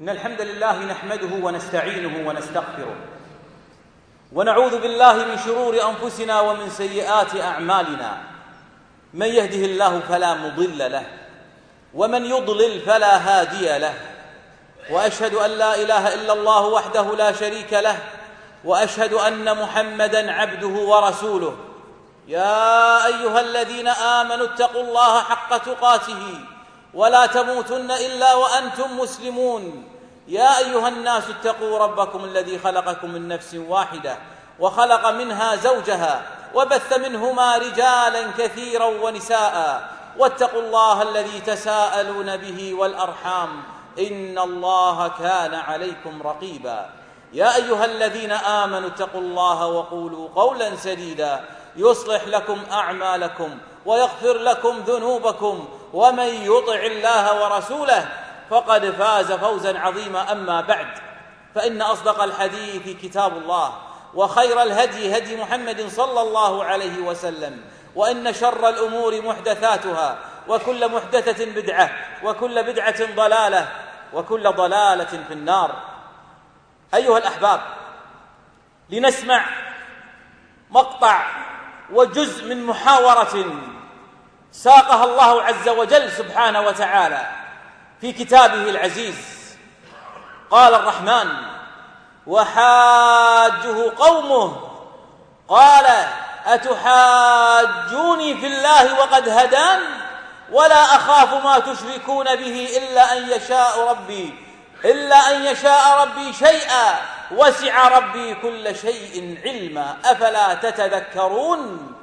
إن الحمد لله نحمده ونستعينه ونستغفره ونعوذ بالله من شرور أنفسنا ومن سيئات أعمالنا. من يهده الله فلا مضل له ومن يضلل فلا هادي له، وأشهد أن لا إله إلا الله وحده لا شريك له، وأشهد أن محمدًا عبده ورسوله. يا أيها الذين آمنوا اتقوا الله حق تقاته ولا تموتن إلا وأنتم مسلمون. يا أيها الناس اتقوا ربكم الذي خلقكم من نفس واحدة وخلق منها زوجها وبث منهما رجالا كثيرا ونساء، واتقوا الله الذي تساءلون به والأرحام إن الله كان عليكم رقيبا. يا أيها الذين آمنوا اتقوا الله وقولوا قولا سديدا يصلح لكم أعمالكم ويغفر لكم ذنوبكم، ومن يطع الله ورسوله فقد فاز فوزا عظيما. أما بعد، فإن أصدق الحديث كتاب الله، وخير الهدي هدي محمد صلى الله عليه وسلم، وإن شر الأمور محدثاتها، وكل محدثة بدعة، وكل بدعة ضلالة، وكل ضلالة في النار. أيها الأحباب، لنسمع مقطع وجزء من محاورة ساقها الله عز وجل سبحانه وتعالى في كتابه العزيز. قال الرحمن: وحاجه قومه قال أتحاجوني في الله وقد هدان ولا أخاف ما تشركون به إلا أن يشاء ربي شيئا وسع ربي كل شيء علما أفلا تتذكرون.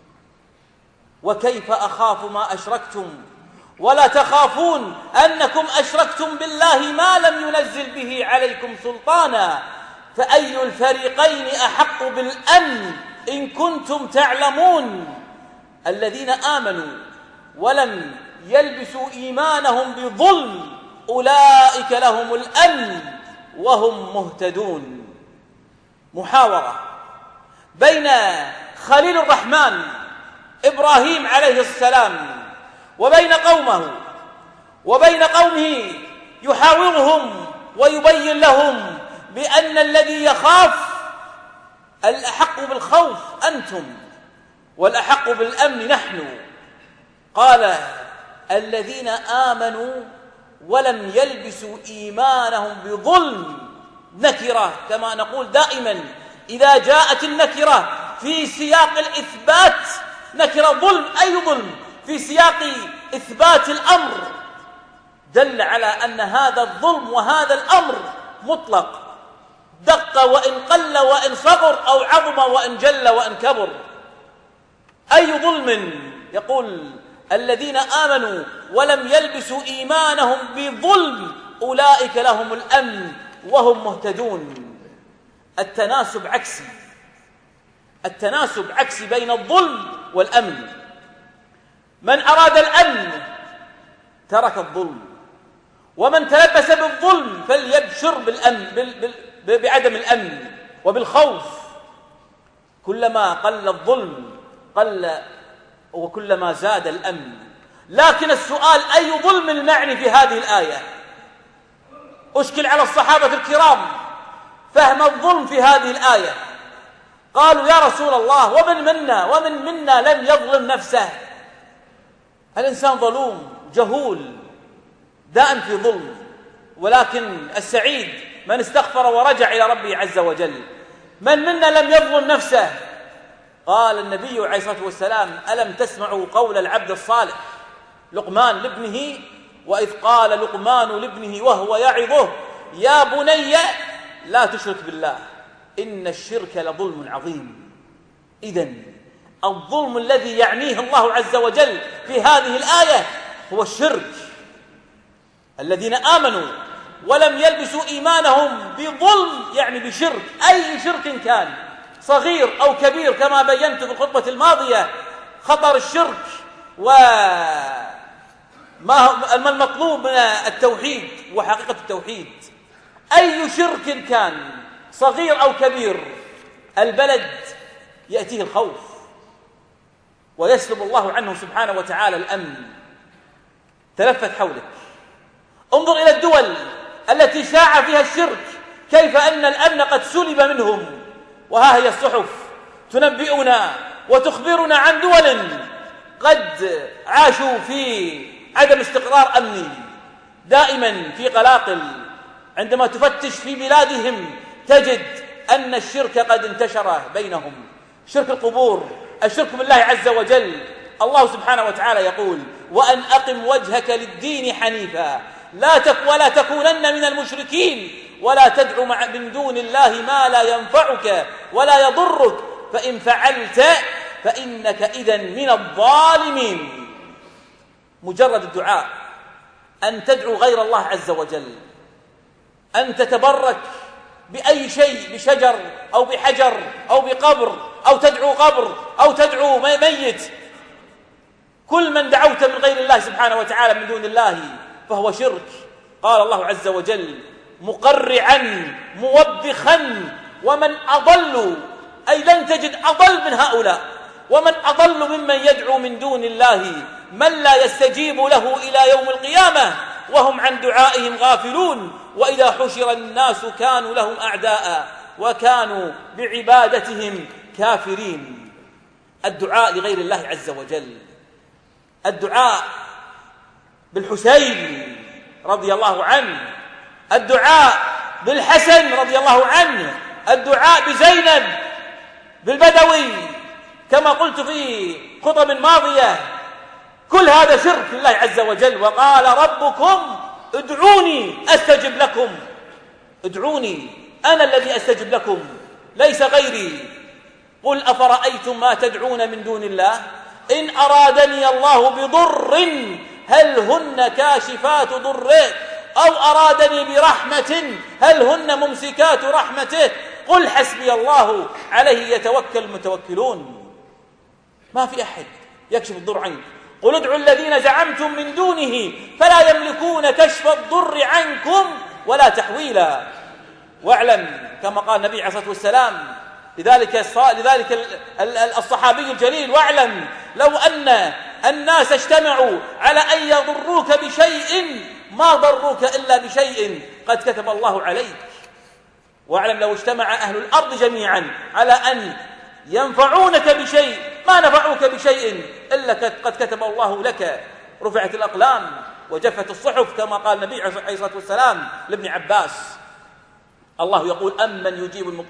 وكيف أخاف ما أشركتم ولا تخافون أنكم أشركتم بالله ما لم ينزل به عليكم سلطانا فأي الفريقين أحق بالأمن إن كنتم تعلمون. الذين آمنوا ولم يلبسوا إيمانهم بظلم أولئك لهم الأمن وهم مهتدون. محاورة بين خليل الرحمن إبراهيم عليه السلام وبين قومه يحاورهم ويبين لهم بأن الذي يخاف الأحق بالخوف أنتم والأحق بالأمن نحن. قال الذين آمنوا ولم يلبسوا إيمانهم بظلم. نكرة كما نقول دائما إذا جاءت النكرة في سياق الإثبات، نكرة ظلم، أي ظلم؟ في سياق إثبات الأمر دل على أن هذا الظلم وهذا الأمر مطلق، دق وإن قل وإن صغر، أو عظم وإن جل وإن كبر. أي ظلم؟ يقول الذين آمنوا ولم يلبسوا إيمانهم بظلم أولئك لهم الأمن وهم مهتدون. التناسب عكسي بين الظلم والأمن. من أراد الأمن ترك الظلم، ومن تلبس بالظلم فليبشر بعدم الأمن وبالخوف. كلما قل الظلم قل وكلما زاد الأمن. لكن السؤال: أي ظلم المعني في هذه الآية؟ أشكل على الصحابة الكرام فهم الظلم في هذه الآية. قالوا: يا رسول الله، ومن منا لم يظلم نفسه؟ الإنسان ظلوم جهول دائم في ظلم، ولكن السعيد من استغفر ورجع إلى ربه عز وجل. من منا لم يظلم نفسه؟ قال النبي عليه الصلاة والسلام: ألم تسمعوا قول العبد الصالح لقمان لابنه، وإذ قال لقمان لابنه وهو يعظه يا بني لا تشرك بالله إن الشرك لظلم عظيم. إذن الظلم الذي يعنيه الله عز وجل في هذه الآية هو الشرك. الذين آمنوا ولم يلبسوا إيمانهم بظلم يعني بشرك، أي شرك كان، صغير أو كبير، كما بينت في الخطبة الماضية خطر الشرك وما المطلوب من التوحيد وحقيقة التوحيد. أي شرك كان صغير أو كبير، البلد يأتيه الخوف ويسلب الله عنه سبحانه وتعالى الأمن. تلفت حولك، انظر إلى الدول التي شاع فيها الشرك، كيف أن الأمن قد سلب منهم. وها هي الصحف تنبئنا وتخبرنا عن دول قد عاشوا في عدم استقرار أمني، دائما في قلاقل. عندما تفتش في بلادهم تجد أن الشرك قد انتشر بينهم، شرك القبور، الشرك بالله عز وجل. الله سبحانه وتعالى يقول: وأن أقم وجهك للدين حنيفا ولا تكونن من المشركين ولا تدع من دون الله ما لا ينفعك ولا يضرك فإن فعلت فإنك إذن من الظالمين. مجرد الدعاء، أن تدعو غير الله عز وجل، أن تتبرك بأي شيء، بشجر أو بحجر أو بقبر، أو تدعو قبر أو تدعو ميت، كل من دعوت من غير الله سبحانه وتعالى من دون الله فهو شرك. قال الله عز وجل مقرعا موبخا: ومن أضل، أي لن تجد أضل من هؤلاء، ومن أضل ممن يدعو من دون الله من لا يستجيب له إلى يوم القيامة وهم عن دعائهم غافلون، وإذا حشر الناس كانوا لهم أعداء وكانوا بعبادتهم كافرين. الدعاء لغير الله عز وجل، الدعاء بالحسين رضي الله عنه، الدعاء بالحسن رضي الله عنه، الدعاء بزينب بالبدوي كما قلت في خطب ماضية، كل هذا شرك لله عز وجل. وقال ربكم ادعوني أستجب لكم، ادعوني أنا الذي أستجب لكم ليس غيري. قل أفرأيتم ما تدعون من دون الله إن أرادني الله بضر هل هن كاشفات ضره أو أرادني برحمة هل هن ممسكات رحمته قل حسبي الله عليه يتوكل المتوكلون. ما في أحد يكشف الضر عنك. قل ادعوا الذين زعمتم من دونه فلا يملكون كشف الضر عنكم ولا تحويلا. واعلم كما قال النبي عليه الصلاة والسلام لذلك الصحابي الجليل: واعلم لو أن الناس اجتمعوا على أن يضروك بشيء ما ضروك إلا بشيء قد كتب الله عليك. واعلم لو اجتمع أهل الأرض جميعا على أن ينفعونك بشيء ما نفعوك بشيء إلا قد كتب الله لك. رفعت الأقلام وجفت الصحف كما قال النبي عليه الصلاة والسلام لابن عباس. الله يقول: أمن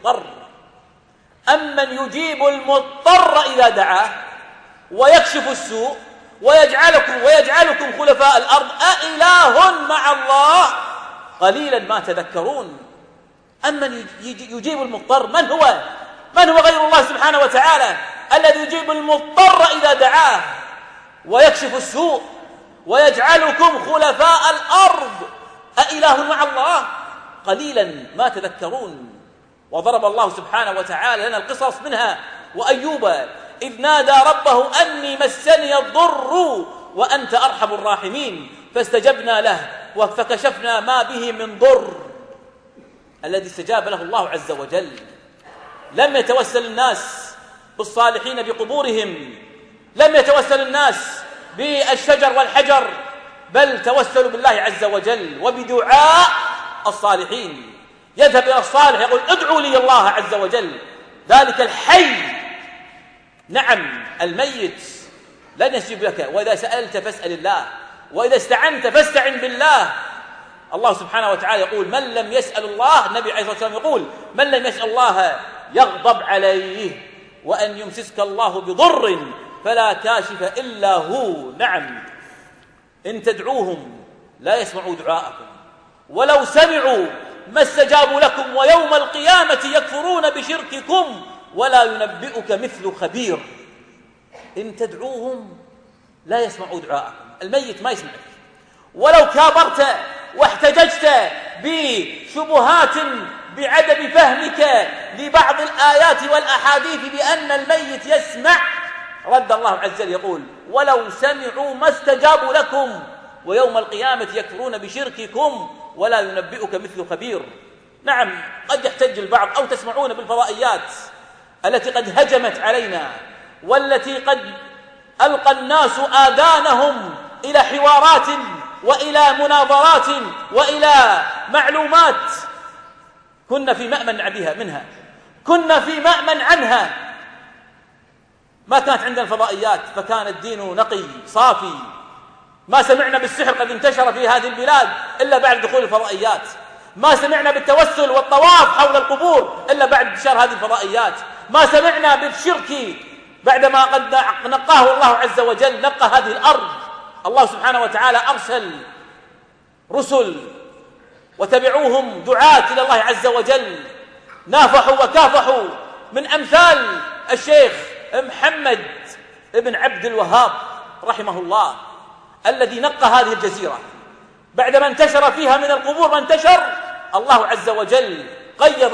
يجيب المضطر إذا دعاه ويكشف السوء ويجعلكم خلفاء الأرض أإله مع الله قليلا ما تذكرون. أمن يجيب المضطر؟ من هو غير الله سبحانه وتعالى الذي يجيب المضطر إذا دعاه ويكشف السوء ويجعلكم خلفاء الأرض أإله مع الله قليلا ما تذكرون. وضرب الله سبحانه وتعالى لنا القصص منها: وأيوب إذ نادى ربه أني مسني الضر وأنت أرحم الراحمين فاستجبنا له فكشفنا ما به من ضر. الذي استجاب له الله عز وجل. لم يتوسل الناس بالصالحين بقبورهم، لم يتوسل الناس بالشجر والحجر، بل توسلوا بالله عز وجل وبدعاء الصالحين. يذهب إلى الصالح يقول: ادعوا لي الله عز وجل، ذلك الحي. نعم الميت لن يستجيب لك. وإذا سألت فاسأل الله، وإذا استعنت فاستعن بالله. الله سبحانه وتعالى يقول: من لم يسأل الله، النبي عليه الصلاة والسلام يقول: من لم يسأل الله يغضب عليه، وأن يمسسك الله بضر فلا كاشف إلا هو. نعم إن تدعوهم لا يسمعوا دعاءكم ولو سمعوا ما استجابوا لكم ويوم القيامة يكفرون بشرككم ولا ينبئك مثل خبير. إن تدعوهم لا يسمعوا دعاءكم. الميت ما يسمعك ولو كابرت واحتججت بشبهات بعدم فهمك لبعض الآيات والأحاديث بأن الميت يسمع. رد الله عز وجل يقول: ولو سمعوا ما استجابوا لكم ويوم القيامة يكفرون بشرككم ولا ينبئك مثل خبير. نعم قد يحتج البعض أو تسمعون بالفضائيات التي قد هجمت علينا والتي قد ألقى الناس آذانهم إلى حوارات وإلى مناظرات وإلى معلومات كنا في مأمن منها، كنا في مأمن عنها. ما كانت عندنا الفضائيات، فكان الدين نقي صافي. ما سمعنا بالسحر قد انتشر في هذه البلاد إلا بعد دخول الفضائيات. ما سمعنا بالتوسل والطواف حول القبور إلا بعد انتشار هذه الفضائيات. ما سمعنا بالشرك بعدما قد نقاه الله عز وجل، نقى هذه الأرض. الله سبحانه وتعالى أرسل رسل وتبعوهم دعاة إلى الله عز وجل، نافحوا وكافحوا، من أمثال الشيخ محمد بن عبد الوهاب رحمه الله، الذي نقى هذه الجزيرة بعدما انتشر فيها من القبور ما انتشر. الله عز وجل قيض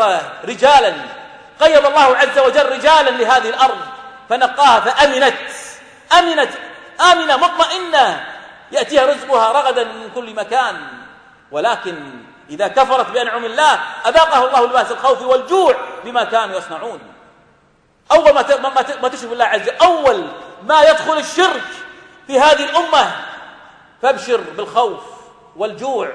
الله عز وجل رجالا لهذه الأرض فنقاها، فأمنت آمنة مطمئنة يأتيها رزقها رغدا من كل مكان. ولكن إذا كفرت بأنعم الله أذاقه الله لباس الخوف والجوع بما كانوا يصنعون. أول ما تشرك بالله عز وجل، أول ما يدخل الشرك في هذه الأمة فابشر بالخوف والجوع.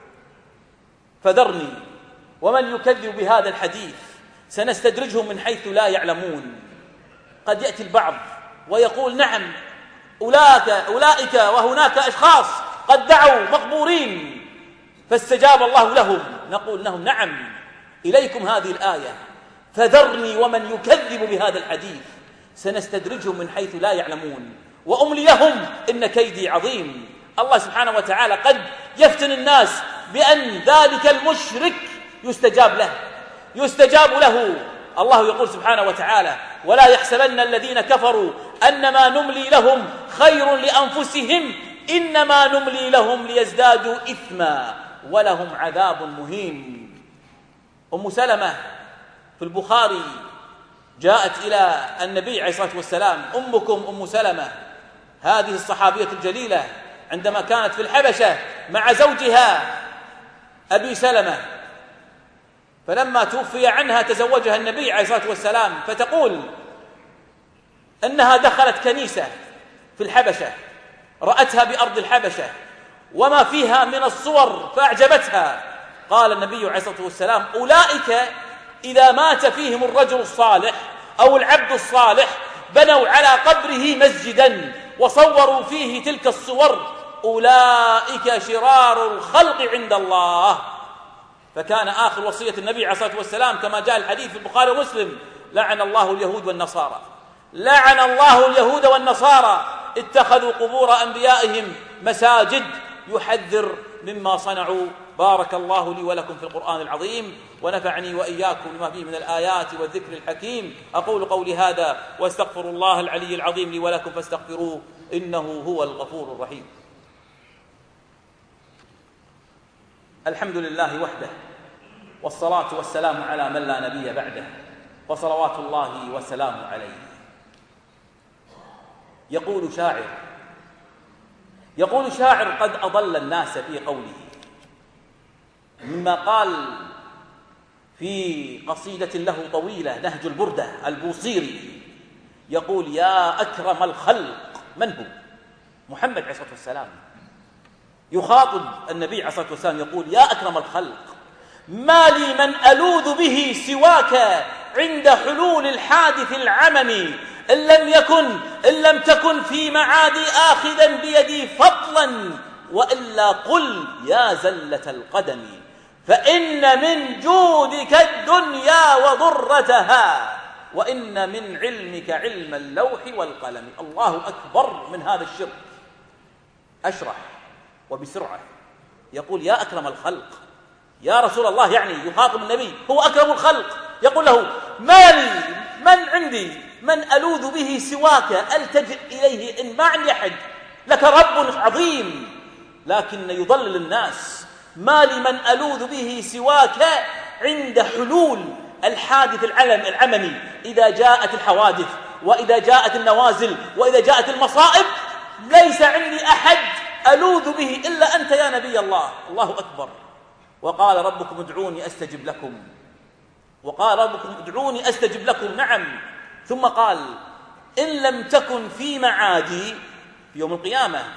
فذرني ومن يكذب بهذا الحديث سنستدرجهم من حيث لا يعلمون. قد يأتي البعض ويقول نعم أولئك وهناك أشخاص قد دعوا مقبورين فاستجاب الله لهم. نقول لهم نعم، إليكم هذه الآية، فذرني ومن يكذب بهذا الحديث سنستدرجهم من حيث لا يعلمون وأملي لهم إن كيدي عظيم. الله سبحانه وتعالى قد يفتن الناس بأن ذلك المشرك يستجاب له. الله يقول سبحانه وتعالى ولا يحسبن الذين كفروا أنما نملي لهم خير لأنفسهم إنما نملي لهم ليزدادوا إثما ولهم عذاب مهين. أم سلمة في البخاري جاءت إلى النبي عليه الصلاة والسلام، أمكم أم سلمة هذه الصحابية الجليلة عندما كانت في الحبشة مع زوجها أبي سلمة، فلما توفي عنها تزوجها النبي عليه الصلاة والسلام، فتقول أنها دخلت كنيسة في الحبشة رأتها بأرض الحبشة وما فيها من الصور فأعجبتها. قال النبي عليه الصلاة والسلام أولئك إذا مات فيهم الرجل الصالح أو العبد الصالح بنوا على قبره مسجدا وصوروا فيه تلك الصور، أولئك شرار الخلق عند الله. فكان آخر وصية النبي عليه الصلاة والسلام كما جاء الحديث في البخاري ومسلم لعن الله اليهود والنصارى، لعن الله اليهود والنصارى اتخذوا قبور أنبيائهم مساجد، يحذر مما صنعوا. بارك الله لي ولكم في القرآن العظيم ونفعني وإياكم بما فيه من الآيات والذكر الحكيم. أقول قولي هذا واستغفر الله العلي العظيم لي ولكم فاستغفروه إنه هو الغفور الرحيم. الحمد لله وحده والصلاة والسلام على من لا نبي بعده وصلوات الله وسلامه عليه. يقول شاعر قد أضل الناس في قوله، مما قال في قصيدة له طويلة نهج البردة البوصيري، يقول يا أكرم الخلق. من هو؟ محمد عليه الصلاة والسلام يخاطب النبي عليه الصلاة والسلام يقول يا أكرم الخلق ما لي من ألوذ به سواك عند حلول الحادث العمم إن لم تكن في معادي آخذا بيدي فضلا وإلا قل يا زلة القدم فإن من جودك الدنيا وضرتها وإن من علمك علم اللوح والقلم. الله أكبر من هذا الشرك. أشرح وبسرعة. يقول يا أكرم الخلق، يا رسول الله، يعني يخاطب النبي هو أكرم الخلق، يقول له ما لي من عندي من ألوذ به سواك ألتجئ إليه إن ما عندي أحد، لك رب عظيم لكن يضلل الناس. ما لي من ألوذ به سواك عند حلول الحادث العممي، إذا جاءت الحوادث وإذا جاءت النوازل وإذا جاءت المصائب ليس عندي أحد ألوذ به إلا أنت يا نبي الله. الله أكبر. وقال ربكم ادعوني أستجب لكم، وقال ربكم ادعوني أستجب لكم. نعم. ثم قال إن لم تكن في معادي في يوم القيامة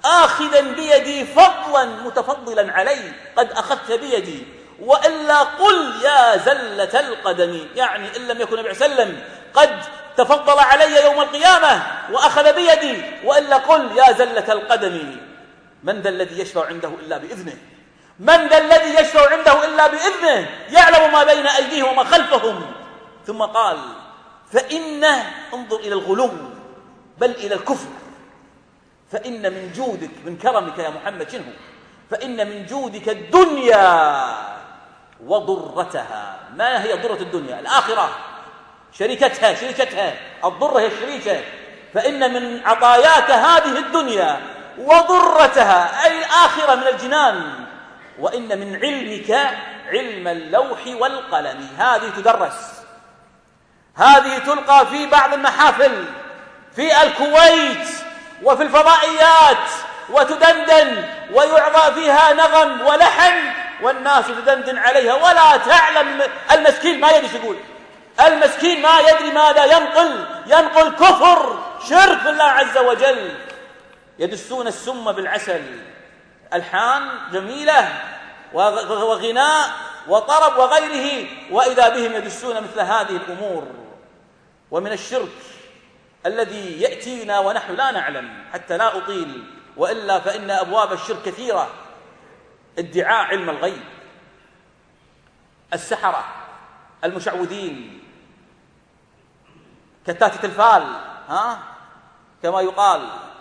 آخذا بيدي فضلا متفضلا علي، قد أخذت بيدي، وإلا قل يا زلة القدم، يعني إن لم يكن النبي صلى الله عليه وسلم قد تفضل علي يوم القيامة وأخذ بيدي، وإلا قل يا زلة القدم. من ذا الذي يشفع عنده إلا بإذنه؟ من ذا الذي يشفع عنده إلا بإذنه؟ يعلم ما بين أيديهم وما خلفهم. ثم قال فإنه، انظر إلى الغلو بل إلى الكفر، فإن من جودك، من كرمك يا محمد شنو؟ فإن من جودك الدنيا وضرتها. ما هي ضرة الدنيا؟ الآخرة، شركتها. الضرة هي الشريكة. فإن من عطاياك هذه الدنيا وضرتها أي الآخرة من الجنان. وإن من علمك علم اللوح والقلم. هذه تدرس، هذه تلقى في بعض المحافل في الكويت وفي الفضائيات، وتدندن ويعضى فيها نغم ولحن والناس تدندن عليها ولا تعلم. المسكين ما يدري يقول، المسكين ما يدري ماذا ينقل كفر، شرك بالله عز وجل. يدسون السم بالعسل، ألحان جميلة وغناء وطرب وغيره، وإذا بهم يدسون مثل هذه الأمور. ومن الشرك الذي يأتينا ونحن لا نعلم، حتى لا أطيل وإلا فإن أبواب الشرك كثيرة، ادعاء علم الغيب. السحرة، المشعوذين، كتاتة الفال، كما يقال،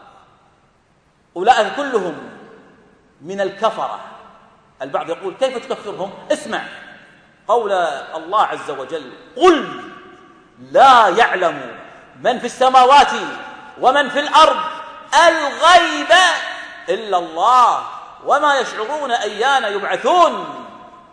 أولئك كلهم من الكفرة. البعض يقول كيف تكفرهم؟ اسمع قول الله عز وجل قل لا يعلم من في السماوات ومن في الأرض الغيب إلا الله وما يشعرون أيان يبعثون.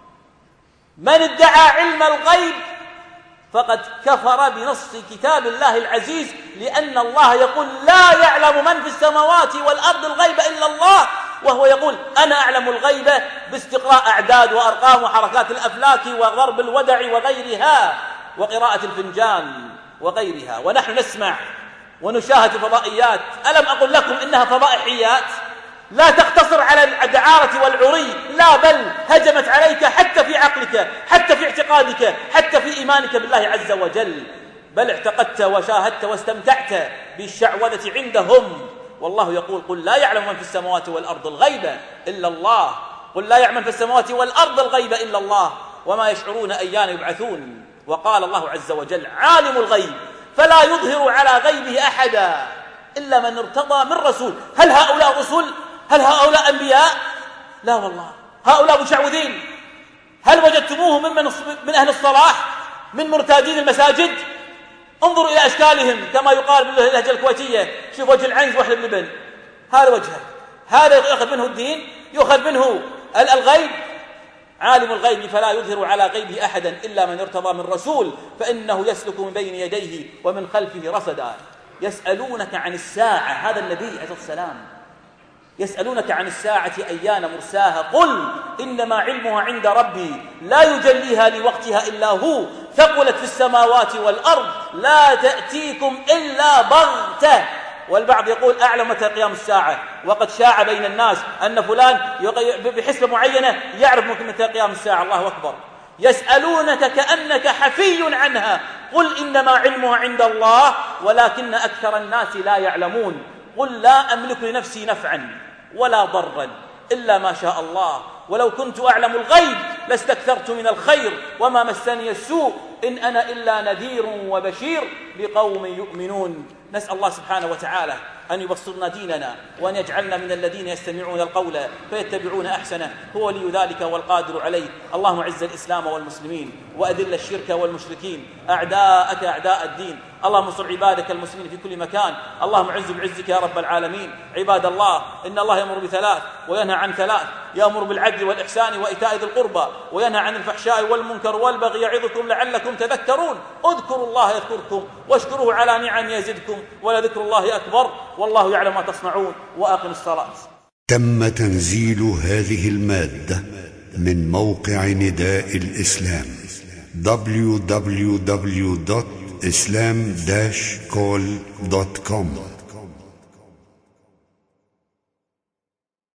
من ادعى علم الغيب فقد كفر بنص كتاب الله العزيز، لأن الله يقول لا يعلم من في السماوات والأرض الغيب إلا الله، وهو يقول أنا أعلم الغيب باستقراء أعداد وأرقام وحركات الأفلاك وضرب الودع وغيرها وقراءة الفنجان وغيرها. ونحن نسمع ونشاهد فضائيات. ألم أقل لكم إنها فضائحيات لا تقتصر على الدعارة والعري، لا بل هجمت عليك حتى في عقلك، حتى في اعتقادك، حتى في إيمانك بالله عز وجل، بل اعتقدت وشاهدت واستمتعت بالشعوذة عندهم. والله يقول قل لا يعلم من في السماوات والأرض الغيب إلا الله، قل لا يعلم في السماوات والأرض الغيب إلا الله وما يشعرون أيان يبعثون. وقال الله عز وجل عالم الغيب فلا يظهر على غيبه أحدا إلا من ارتضى من رسول. هل هؤلاء رسل؟ هل هؤلاء أنبياء؟ لا والله، هؤلاء مشعوذين. هل وجدتموه من أهل الصلاح، من مرتادين المساجد؟ انظروا إلى أشكالهم كما يقال باللهجة الكويتية، شوف وجه العنز وحل اللبن، هذا وجهه، هذا يأخذ منه الدين، يأخذ منه الغيب. عالم الغيب فلا يظهر على غيبه أحدا إلا من ارتضى من رسول فإنه يسلك من بين يديه ومن خلفه رصدا. يسألونك عن الساعة، هذا النبي عليه السلام، يسألونك عن الساعة أيان مرساها قل إنما علمها عند ربي لا يجليها لوقتها إلا هو ثقلت في السماوات والأرض لا تأتيكم إلا بغتة. والبعض يقول أعلم متى قيام الساعة، وقد شاع بين الناس أن فلان بحسبة معينة يعرف متى قيام الساعة. الله أكبر. يسألونك كأنك حفي عنها قل إنما علمها عند الله ولكن أكثر الناس لا يعلمون. قل لا أملك لنفسي نفعا ولا ضرا إلا ما شاء الله ولو كنت أعلم الغيب لاستكثرت من الخير وما مسني السوء إن أنا إلا نذير وبشير لقوم يؤمنون. نسأل الله سبحانه وتعالى أن يبصرنا ديننا وأن يجعلنا من الذين يستمعون القول فيتبعون أحسنه، هو لي ذلك والقادر عليه. اللهم اعز الإسلام والمسلمين وأذل الشرك والمشركين أعداءك أعداء الدين. اللهم انصر عبادك المسلمين في كل مكان. اللهم اعز بعزك يا رب العالمين. عباد الله، إن الله يأمر بثلاث وينهى عن ثلاث، يأمر بالعدل والإحسان وإيتاء ذي القربى وينهى عن الفحشاء والمنكر والبغي يعظكم لعلكم تذكرون. اذكروا الله يذكركم واشكروه على نعم يزدكم ولذكر الله أكبر والله يعلم ما تصنعون. وأقم الصلاة. تم تنزيل هذه المادة من موقع نداء الإسلام www.islam-call.com